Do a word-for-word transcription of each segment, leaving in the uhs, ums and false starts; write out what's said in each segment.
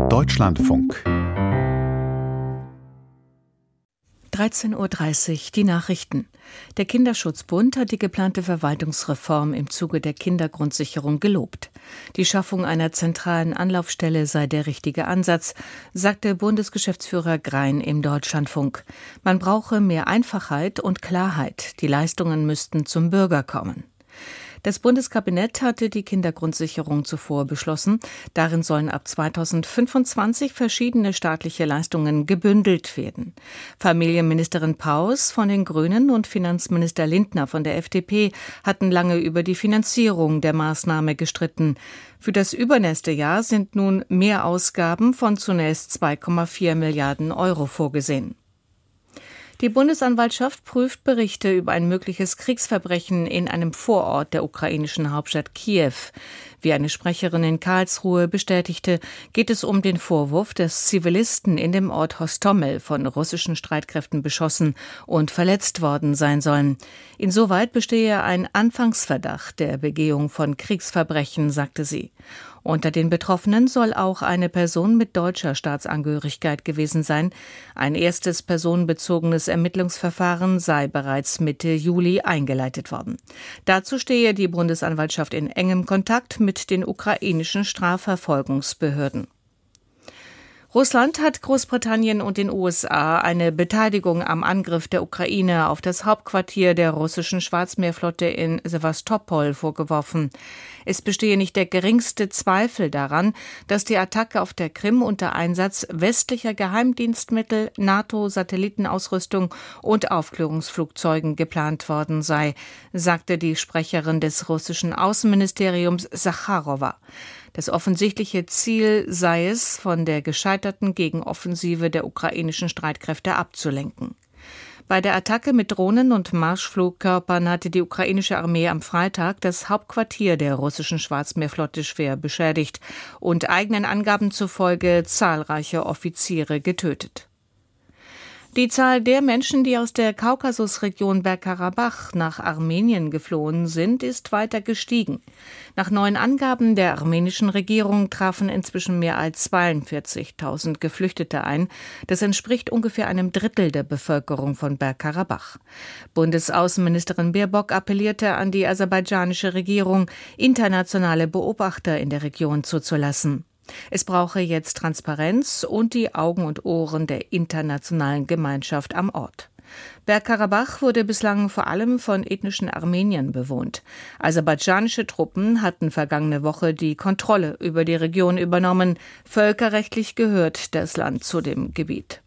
Deutschlandfunk. dreizehn Uhr dreißig, die Nachrichten. Der Kinderschutzbund hat die geplante Verwaltungsreform im Zuge der Kindergrundsicherung gelobt. Die Schaffung einer zentralen Anlaufstelle sei der richtige Ansatz, sagte Bundesgeschäftsführer Grein im Deutschlandfunk. Man brauche mehr Einfachheit und Klarheit. Die Leistungen müssten zum Bürger kommen. Das Bundeskabinett hatte die Kindergrundsicherung zuvor beschlossen. Darin sollen ab zweitausendfünfundzwanzig verschiedene staatliche Leistungen gebündelt werden. Familienministerin Paus von den Grünen und Finanzminister Lindner von der F D P hatten lange über die Finanzierung der Maßnahme gestritten. Für das übernächste Jahr sind nun Mehrausgaben von zunächst zwei Komma vier Milliarden Euro vorgesehen. Die Bundesanwaltschaft prüft Berichte über ein mögliches Kriegsverbrechen in einem Vorort der ukrainischen Hauptstadt Kiew. Wie eine Sprecherin in Karlsruhe bestätigte, geht es um den Vorwurf, dass Zivilisten in dem Ort Hostomel von russischen Streitkräften beschossen und verletzt worden sein sollen. Insoweit bestehe ein Anfangsverdacht der Begehung von Kriegsverbrechen, sagte sie. Unter den Betroffenen soll auch eine Person mit deutscher Staatsangehörigkeit gewesen sein. Ein erstes personenbezogenes Ermittlungsverfahren sei bereits Mitte Juli eingeleitet worden. Dazu stehe die Bundesanwaltschaft in engem Kontakt mit den ukrainischen Strafverfolgungsbehörden. Russland hat Großbritannien und den U S A eine Beteiligung am Angriff der Ukraine auf das Hauptquartier der russischen Schwarzmeerflotte in Sewastopol vorgeworfen. Es bestehe nicht der geringste Zweifel daran, dass die Attacke auf der Krim unter Einsatz westlicher Geheimdienstmittel, NATO-Satellitenausrüstung und Aufklärungsflugzeugen geplant worden sei, sagte die Sprecherin des russischen Außenministeriums Sacharowa. Das offensichtliche Ziel sei es, von der gescheiterten Gegenoffensive der ukrainischen Streitkräfte abzulenken. Bei der Attacke mit Drohnen und Marschflugkörpern hatte die ukrainische Armee am Freitag das Hauptquartier der russischen Schwarzmeerflotte schwer beschädigt und eigenen Angaben zufolge zahlreiche Offiziere getötet. Die Zahl der Menschen, die aus der Kaukasusregion Bergkarabach nach Armenien geflohen sind, ist weiter gestiegen. Nach neuen Angaben der armenischen Regierung trafen inzwischen mehr als zweiundvierzigtausend Geflüchtete ein. Das entspricht ungefähr einem Drittel der Bevölkerung von Bergkarabach. Bundesaußenministerin Baerbock appellierte an die aserbaidschanische Regierung, internationale Beobachter in der Region zuzulassen. Es brauche jetzt Transparenz und die Augen und Ohren der internationalen Gemeinschaft am Ort. Bergkarabach wurde bislang vor allem von ethnischen Armeniern bewohnt. Aserbaidschanische Truppen hatten vergangene Woche die Kontrolle über die Region übernommen. Völkerrechtlich gehört das Land zu dem Gebiet.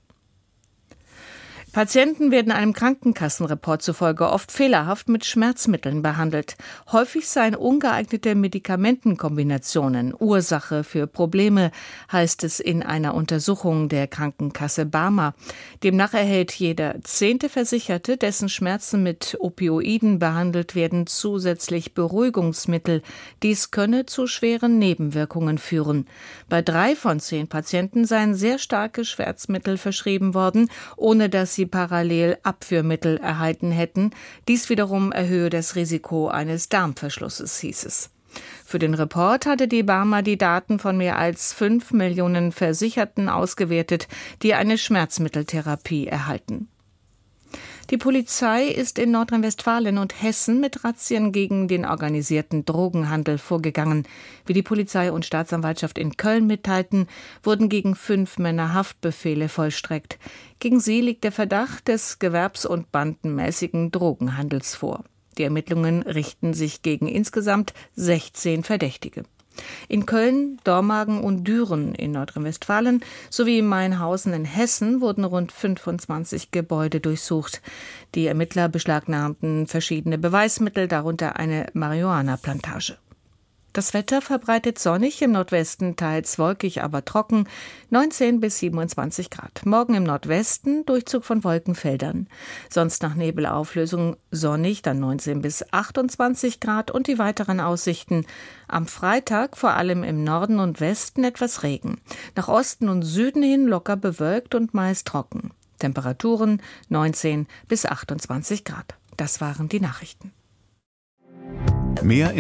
Patienten werden einem Krankenkassenreport zufolge oft fehlerhaft mit Schmerzmitteln behandelt. Häufig seien ungeeignete Medikamentenkombinationen Ursache für Probleme, heißt es in einer Untersuchung der Krankenkasse Barmer. Demnach erhält jeder zehnte Versicherte, dessen Schmerzen mit Opioiden behandelt werden, zusätzlich Beruhigungsmittel. Dies könne zu schweren Nebenwirkungen führen. Bei drei von zehn Patienten seien sehr starke Schmerzmittel verschrieben worden, ohne dass sie parallel Abführmittel erhalten hätten. Dies wiederum erhöhe das Risiko eines Darmverschlusses, hieß es. Für den Report hatte die Barmer die Daten von mehr als fünf Millionen Versicherten ausgewertet, die eine Schmerzmitteltherapie erhalten. Die Polizei ist in Nordrhein-Westfalen und Hessen mit Razzien gegen den organisierten Drogenhandel vorgegangen. Wie die Polizei und Staatsanwaltschaft in Köln mitteilten, wurden gegen fünf Männer Haftbefehle vollstreckt. Gegen sie liegt der Verdacht des gewerbs- und bandenmäßigen Drogenhandels vor. Die Ermittlungen richten sich gegen insgesamt sechzehn Verdächtige. In Köln, Dormagen und Düren in Nordrhein-Westfalen sowie Mainhausen in Hessen wurden rund fünfundzwanzig Gebäude durchsucht. Die Ermittler beschlagnahmten verschiedene Beweismittel, darunter eine Marihuana-Plantage. Das Wetter verbreitet sonnig, im Nordwesten teils wolkig, aber trocken, neunzehn bis siebenundzwanzig Grad. Morgen im Nordwesten Durchzug von Wolkenfeldern. Sonst nach Nebelauflösung sonnig, dann neunzehn bis achtundzwanzig Grad und die weiteren Aussichten. Am Freitag vor allem im Norden und Westen etwas Regen. Nach Osten und Süden hin locker bewölkt und meist trocken. Temperaturen neunzehn bis achtundzwanzig Grad. Das waren die Nachrichten. Mehr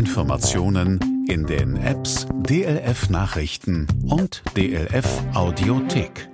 Informationen in den Apps D L F Nachrichten und D L F Audiothek.